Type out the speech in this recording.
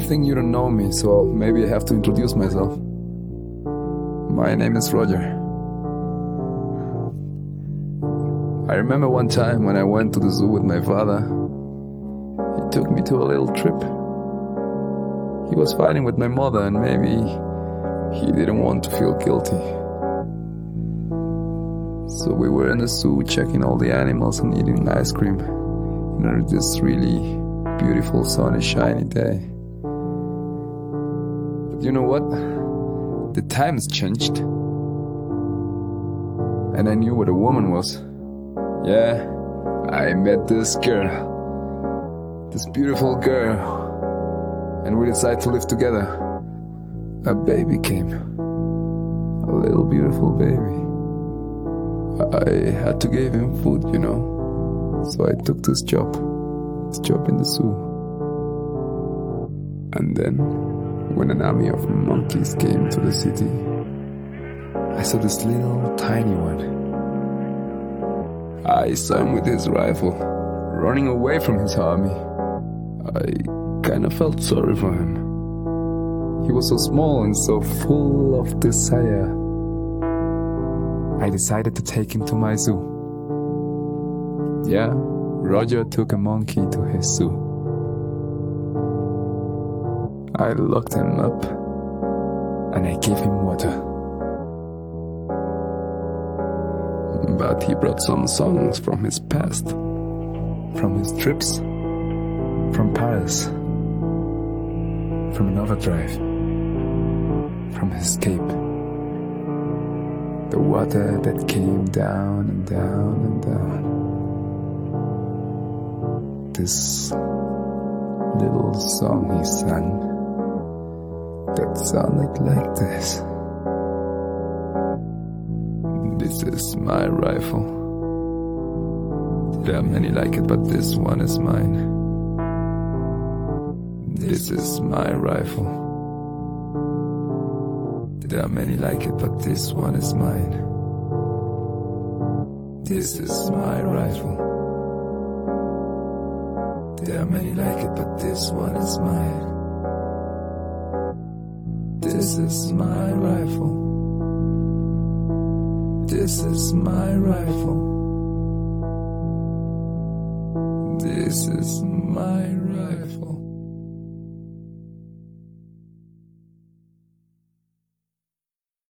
think you don't know me, so maybe I have to introduce myself. My name is Roger. I remember one time when I went to the zoo with my father. He took me to a little trip. He was fighting with my mother and maybe he didn't want to feel guilty. So we were in the zoo checking all the animals and eating ice cream on this really beautiful sunny shiny day. But you know what? The times changed. And I knew what a woman was. Yeah, I met this girl. This beautiful girl. And we decided to live together. A baby came. A little beautiful baby. I had to give him food, you know. So I took this job in the zoo. And then, when an army of monkeys came to the city, I saw this little tiny one. I saw him with his rifle, running away from his army. I kind of felt sorry for him. He was so small and so full of desire. I decided to take him to my zoo. Yeah, Roger took a monkey to his zoo. I locked him up and I gave him water. But he brought some songs from his past, from his trips, from Paris, from an overdrive, from his escape. The water that came down and down and down. This little song he sang that sounded like this. This is my rifle. There are many like it, but this one is mine. This is my rifle. There are many like it, but this one is mine. This is my rifle. There are many like it, but this one is mine. This is my rifle. This is my rifle. This is my rifle.